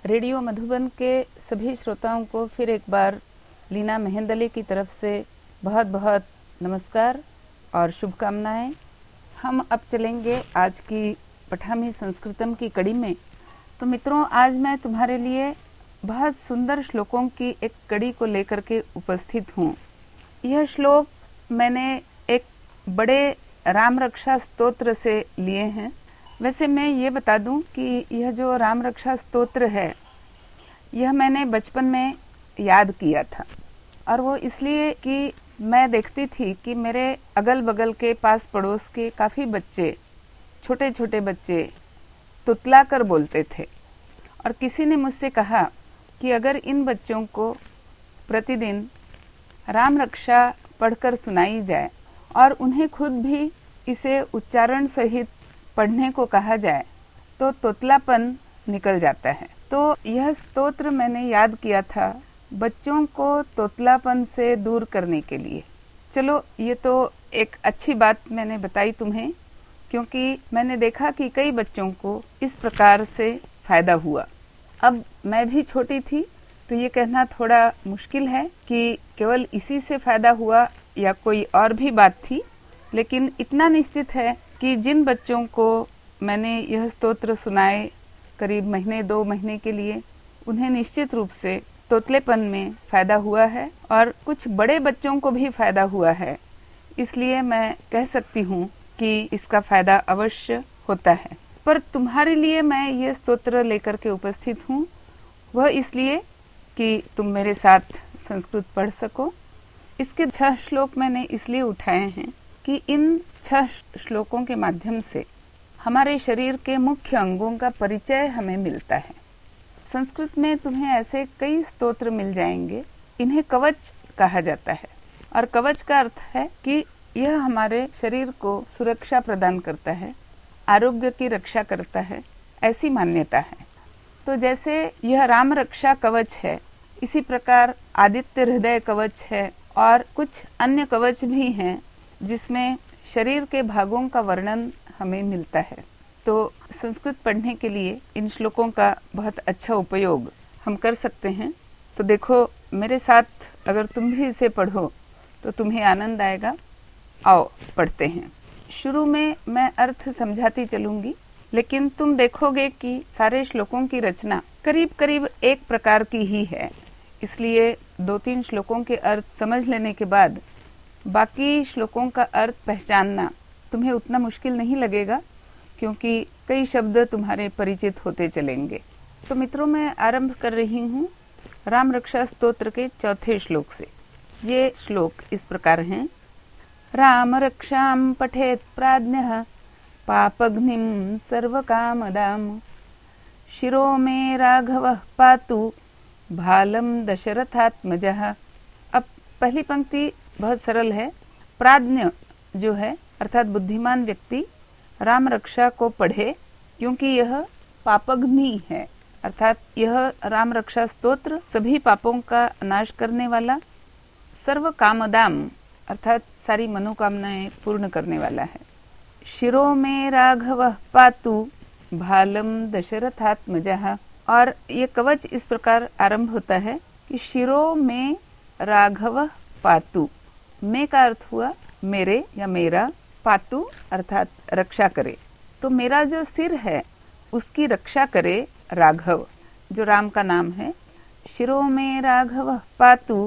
Radio Madhuban के सभी श्रोताओं को फिर एक बार लीना मेहंदले की तरफ से बहुत बहुत नमस्कार और शुभकामनाएं। हम अब चलेंगे आज की पठामी संस्कृतम की कड़ी में। तो मित्रों, आज मैं तुम्हारे लिए बहुत सुंदर श्लोकों की एक कड़ी को लेकर के उपस्थित हूँ। यह श्लोक मैंने एक बड़े राम रक्षा स्तोत्र से लिए हैं। वैसे मैं ये बता दूं कि यह जो राम रक्षा स्तोत्र है, यह मैंने बचपन में याद किया था, और वो इसलिए कि मैं देखती थी कि मेरे अगल बगल के पास पड़ोस के काफ़ी बच्चे, छोटे छोटे बच्चे तुतला कर बोलते थे। और किसी ने मुझसे कहा कि अगर इन बच्चों को प्रतिदिन राम रक्षा पढ़कर सुनाई जाए और उन्हें खुद भी इसे उच्चारण सहित पढ़ने को कहा जाए तो तोतलापन निकल जाता है। तो यह स्तोत्र मैंने याद किया था बच्चों को तोतलापन से दूर करने के लिए। चलो, ये तो एक अच्छी बात मैंने बताई तुम्हें, क्योंकि मैंने देखा कि कई बच्चों को इस प्रकार से फायदा हुआ। अब मैं भी छोटी थी तो ये कहना थोड़ा मुश्किल है कि केवल इसी से फायदा हुआ या कोई और भी बात थी, लेकिन इतना निश्चित है कि जिन बच्चों को मैंने यह स्तोत्र सुनाए करीब महीने 2 महीने के लिए, उन्हें निश्चित रूप से तोतलेपन में फायदा हुआ है और कुछ बड़े बच्चों को भी फायदा हुआ है। इसलिए मैं कह सकती हूँ कि इसका फायदा अवश्य होता है। पर तुम्हारे लिए मैं ये स्तोत्र लेकर के उपस्थित हूँ, वह इसलिए कि तुम मेरे साथ संस्कृत पढ़ सको। इसके 6 श्लोक मैंने इसलिए उठाए हैं कि इन 6 श्लोकों के माध्यम से हमारे शरीर के मुख्य अंगों का परिचय हमें मिलता है। संस्कृत में तुम्हें ऐसे कई स्तोत्र मिल जाएंगे। इन्हें कवच कहा जाता है, और कवच का अर्थ है कि यह हमारे शरीर को सुरक्षा प्रदान करता है, आरोग्य की रक्षा करता है, ऐसी मान्यता है। तो जैसे यह राम रक्षा कवच है, इसी प्रकार आदित्य हृदय कवच है और कुछ अन्य कवच भी हैं जिसमें शरीर के भागों का वर्णन हमें मिलता है। तो संस्कृत पढ़ने के लिए इन श्लोकों का बहुत अच्छा उपयोग हम कर सकते हैं। तो देखो, मेरे साथ अगर तुम भी इसे पढ़ो तो तुम्हें आनंद आएगा। आओ पढ़ते हैं। शुरू में मैं अर्थ समझाती चलूंगी, लेकिन तुम देखोगे कि सारे श्लोकों की रचना करीब करीब एक प्रकार की ही है। इसलिए 2-3 श्लोकों के अर्थ समझ लेने के बाद बाकी श्लोकों का अर्थ पहचानना तुम्हें उतना मुश्किल नहीं लगेगा, क्योंकि कई शब्द तुम्हारे परिचित होते चलेंगे। तो मित्रों, मैं आरंभ कर रही हूँ राम रक्षा स्तोत्र के 4थे श्लोक से। ये श्लोक इस प्रकार हैं। राम रक्षाम पठेत प्राज्ञः पापग्निम सर्वकामदाम शिरो मे राघवः पातु भालम दशरथात्मजः। अब पहली पंक्ति बहुत सरल है। प्राज्ञ जो है अर्थात बुद्धिमान व्यक्ति राम रक्षा को पढ़े, क्योंकि यह पापग्नि है, अर्थात यह राम रक्षा स्तोत्र सभी पापों का नाश करने वाला, सर्व कामदाम अर्थात सारी मनोकामनाएं पूर्ण करने वाला है। शिरो में राघव पातु भालम दशरथात्मजः। और ये कवच इस प्रकार आरंभ होता है कि शिरो में राघव पातु। में का अर्थ हुआ मेरे या मेरा, पातु अर्थात रक्षा करे। तो मेरा जो सिर है उसकी रक्षा करे राघव, जो राम का नाम है। शिरो में राघव पातु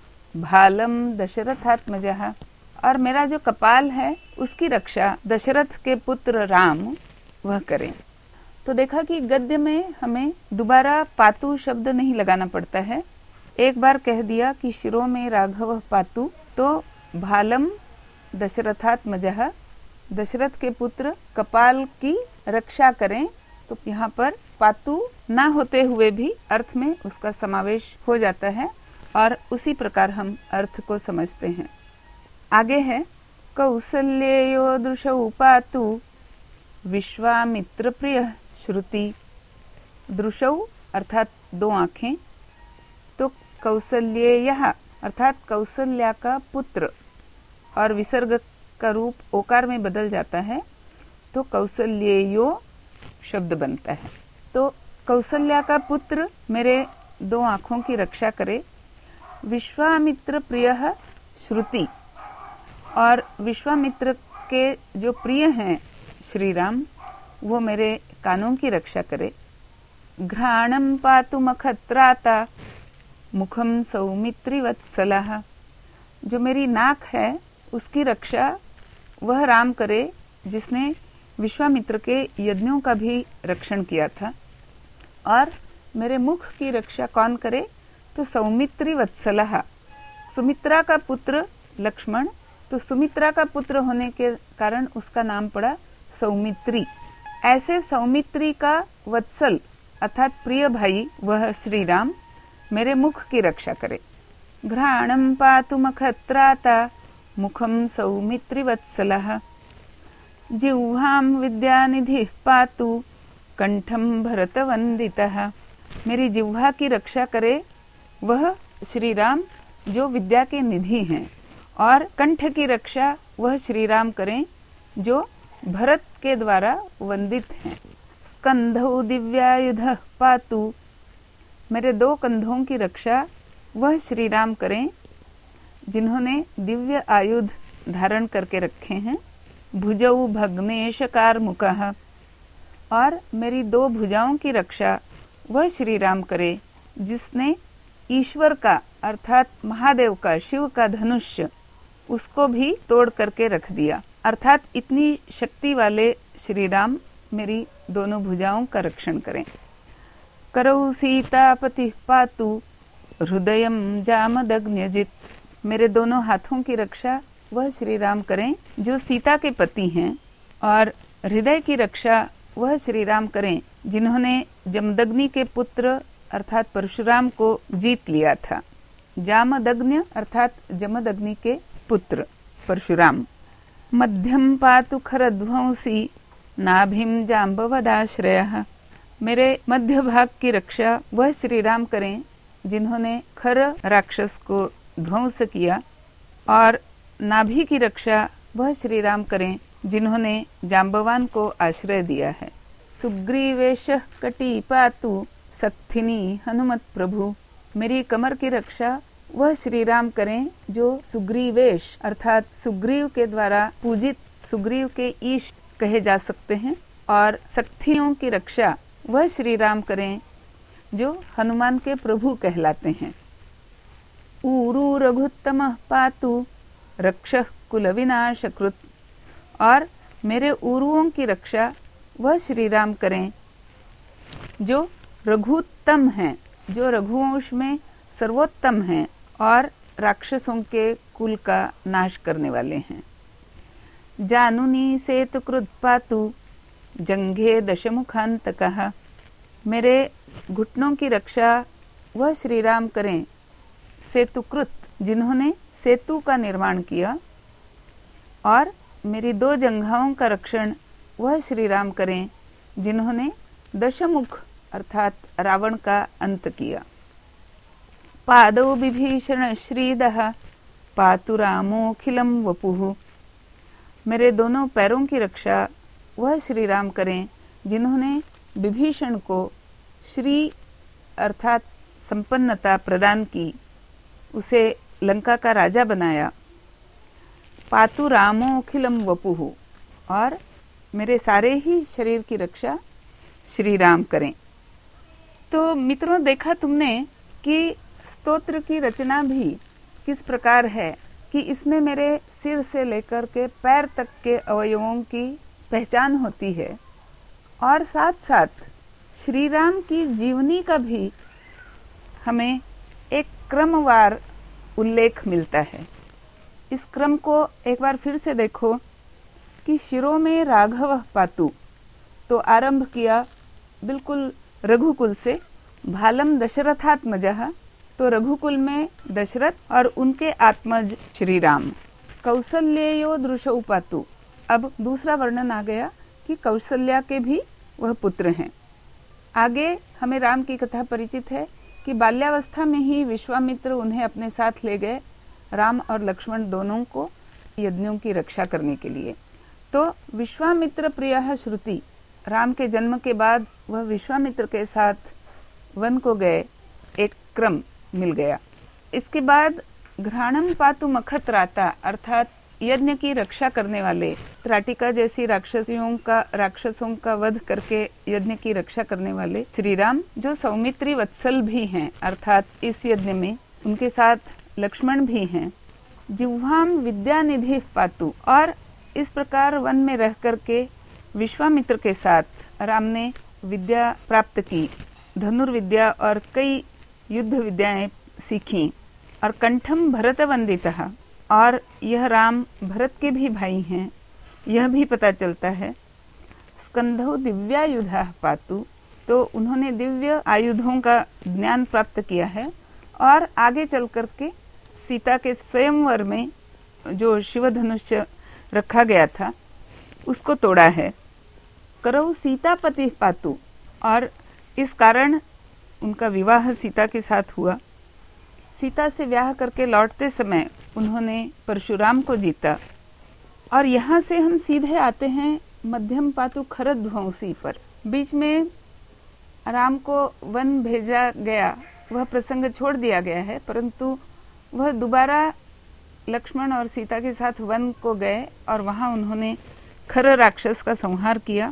भालम दशरथात्मजः। और मेरा जो कपाल है उसकी रक्षा दशरथ के पुत्र राम वह करें। तो देखा कि गद्य में हमें दोबारा पातु शब्द नहीं लगाना पड़ता है। एक बार कह दिया कि शिरो में राघव पातु, तो भालम दशरथात्मजः, दशरथ के पुत्र कपाल की रक्षा करें। तो यहाँ पर पातु ना होते हुए भी अर्थ में उसका समावेश हो जाता है, और उसी प्रकार हम अर्थ को समझते हैं। आगे है कौसल्येयो दृशौ पातु विश्वामित्र प्रिय श्रुति। दृशौ अर्थात 2 आंखें, तो कौसल्येयः अर्थात कौसल्या का पुत्र, और विसर्ग का रूप ओकार में बदल जाता है तो कौसल्येयो शब्द बनता है। तो कौसल्या का पुत्र मेरे 2 आँखों की रक्षा करे। विश्वामित्र प्रियः श्रुति, और विश्वामित्र के जो प्रिय हैं श्री राम, वो मेरे कानों की रक्षा करे। घ्राणं पातु मखत्राता मुखम सौमित्री वत्सलः, जो मेरी नाक है उसकी रक्षा वह राम करे जिसने विश्वामित्र के यज्ञों का भी रक्षण किया था। और मेरे मुख की रक्षा कौन करे, तो सौमित्री वत्सलः, सुमित्रा का पुत्र लक्ष्मण, तो सुमित्रा का पुत्र होने के कारण उसका नाम पड़ा सौमित्री। ऐसे सौमित्री का वत्सल अर्थात प्रिय भाई वह श्री राम मेरे मुख की रक्षा करे। घ्राणं पातु मखत्राता मुखम सौमित्री वत्सलः, जिह्वां विद्यानिधिः पातु कंठम भरतवंदितः, मेरी जिह्वा की रक्षा करे वह श्री राम जो विद्या के निधि हैं, और कंठ की रक्षा वह श्री राम करें जो भरत के द्वारा वंदित हैं। स्कंधौ दिव्यायुधः पातु, मेरे 2 कंधों की रक्षा वह श्री राम करें जिन्होंने दिव्य आयुध धारण करके रखे हैं। भुजौ भग्नेश कार्मुकः, और मेरी 2 भुजाओं की रक्षा वह श्री राम करे जिसने ईश्वर का अर्थात महादेव का, शिव का धनुष्य उसको भी तोड़ करके रख दिया। अर्थात इतनी शक्ति वाले श्री राम मेरी दोनों भुजाओं का रक्षण करें। करौ सीतापति पातु हृदयम जामदग्न्यजित, मेरे दोनों हाथों की रक्षा वह श्री राम करें जो सीता के पति हैं, और हृदय की रक्षा वह श्री राम करें जिन्होंने जमदग्नि के पुत्र अर्थात परशुराम को जीत लिया था। जामदग्न्य अर्थात जमदग्नि के पुत्र परशुराम। मध्यम पातु खरध्वंसी नाभिम जाम्बवदाश्रयः, मेरे मध्य भाग की रक्षा वह श्री राम करें जिन्होंने खर राक्षस को ध्वंस किया, और नाभि की रक्षा वह श्री राम करें जिन्होंने जाम्बवान को आश्रय दिया है। सुग्रीवेश कटी पातु सक्थिनी हनुमत प्रभु, मेरी कमर की रक्षा वह श्री राम करें जो सुग्रीवेश अर्थात सुग्रीव के द्वारा पूजित, सुग्रीव के ईश कहे जा सकते हैं, और सक्थियों की रक्षा वह श्री राम करें जो हनुमान के प्रभु कहलाते हैं। ऊरू रघुत्तमः पातु रक्षः कुल विनाशकृत, और मेरे उरुओं की रक्षा वह श्री राम करें जो रघुत्तम हैं, जो रघुवंश में सर्वोत्तम हैं और राक्षसों के कुल का नाश करने वाले हैं। जानुनी सेतुकृत पातु जंघे दशमुखांतकः, मेरे घुटनों की रक्षा वह श्री राम करें सेतुकृत, जिन्होंने सेतु का निर्माण किया, और मेरी 2 जंघाओं का रक्षण वह श्री राम करें जिन्होंने दशमुख अर्थात रावण का अंत किया। पादौ विभीषण श्रीदः पातु रामोखिलम वपुः, मेरे दोनों पैरों की रक्षा वह श्री राम करें जिन्होंने विभीषण को श्री अर्थात संपन्नता प्रदान की, उसे लंका का राजा बनाया। पातु रामोखिलम वपुः, और मेरे सारे ही शरीर की रक्षा श्री राम करें। तो मित्रों, देखा तुमने कि स्तोत्र की रचना भी किस प्रकार है कि इसमें मेरे सिर से लेकर के पैर तक के अवयवों की पहचान होती है, और साथ साथ श्री राम की जीवनी का भी हमें एक क्रमवार उल्लेख मिलता है। इस क्रम को एक बार फिर से देखो कि शिरो में राघव पातु, तो आरंभ किया बिल्कुल रघुकुल से। भालम दशरथात्मजः, तो रघुकुल में दशरथ और उनके आत्मज श्री राम। कौसल्येयो दृशौ पातु, अब दूसरा वर्णन आ गया कि कौशल्या के भी वह पुत्र हैं। आगे हमें राम की कथा परिचित है कि बाल्यावस्था में ही विश्वामित्र उन्हें अपने साथ ले गए, राम और लक्ष्मण दोनों को यज्ञों की रक्षा करने के लिए। तो विश्वामित्र प्रियः श्रुति, राम के जन्म के बाद वह विश्वामित्र के साथ वन को गए, एक क्रम मिल गया। इसके बाद घ्राणम पातु मखत्राता अर्थात यज्ञ की रक्षा करने वाले, त्राटिका जैसी राक्षसों का वध करके यज्ञ की रक्षा करने वाले श्री राम, जो सौमित्री वत्सल भी हैं, अर्थात इस यज्ञ में उनके साथ लक्ष्मण भी हैं। जिह्वाम विद्यानिधि पातु, और इस प्रकार वन में रह करके विश्वामित्र के साथ राम ने विद्या प्राप्त की, धनुर्विद्या और कई युद्ध विद्याएं सीखी। और कंठम भरत वंदितः, और यह राम भरत के भी भाई हैं, यह भी पता चलता है। स्कंधो दिव्यायुधा पातु, तो उन्होंने दिव्य आयुधों का ज्ञान प्राप्त किया है और आगे चल करके सीता के स्वयंवर में जो शिव धनुष रखा गया था उसको तोड़ा है। करौ सीतापति पातु, और इस कारण उनका विवाह सीता के साथ हुआ। सीता से ब्याह करके लौटते समय उन्होंने परशुराम को जीता। और यहाँ से हम सीधे आते हैं मध्यम पातु खरध्वंसी पर। बीच में राम को वन भेजा गया, वह प्रसंग छोड़ दिया गया है, परंतु वह दोबारा लक्ष्मण और सीता के साथ वन को गए और वहां उन्होंने खर राक्षस का संहार किया।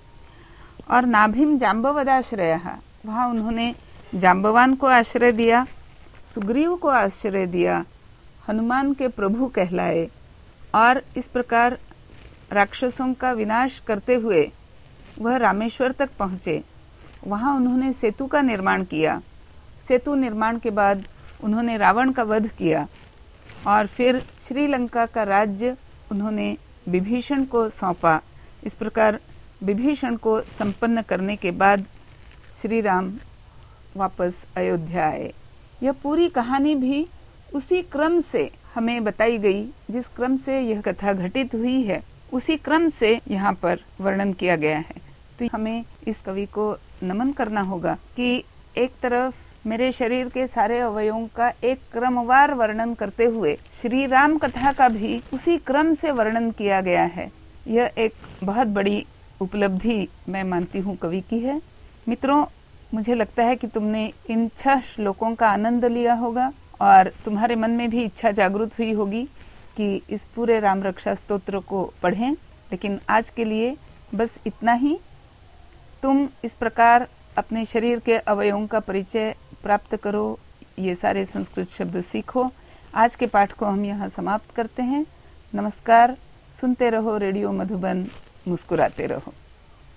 और नाभिम जाम्बवदाश्रय, वहां उन्होंने जाम्बवान को आश्रय दिया, सुग्रीव को आश्रय दिया, हनुमान के प्रभु कहलाए। और इस प्रकार राक्षसों का विनाश करते हुए वह रामेश्वर तक पहुँचे। वहाँ उन्होंने सेतु का निर्माण किया। सेतु निर्माण के बाद उन्होंने रावण का वध किया और फिर श्रीलंका का राज्य उन्होंने विभीषण को सौंपा। इस प्रकार विभीषण को संपन्न करने के बाद श्री राम वापस अयोध्या आए। यह पूरी कहानी भी उसी क्रम से हमें बताई गई जिस क्रम से यह कथा घटित हुई है, उसी क्रम से यहाँ पर वर्णन किया गया है। तो हमें इस कवि को नमन करना होगा कि एक तरफ मेरे शरीर के सारे अवयवों का एक क्रमवार वर्णन करते हुए श्री राम कथा का भी उसी क्रम से वर्णन किया गया है। यह एक बहुत बड़ी उपलब्धि मैं मानती हूँ कवि की है। मित्रों, मुझे लगता है कि तुमने इन 6 श्लोकों का आनंद लिया होगा और तुम्हारे मन में भी इच्छा जागृत हुई होगी कि इस पूरे राम रक्षा स्तोत्र को पढ़ें। लेकिन आज के लिए बस इतना ही। तुम इस प्रकार अपने शरीर के अवयवों का परिचय प्राप्त करो, ये सारे संस्कृत शब्द सीखो। आज के पाठ को हम यहाँ समाप्त करते हैं। नमस्कार। सुनते रहो रेडियो मधुबन, मुस्कुराते रहो।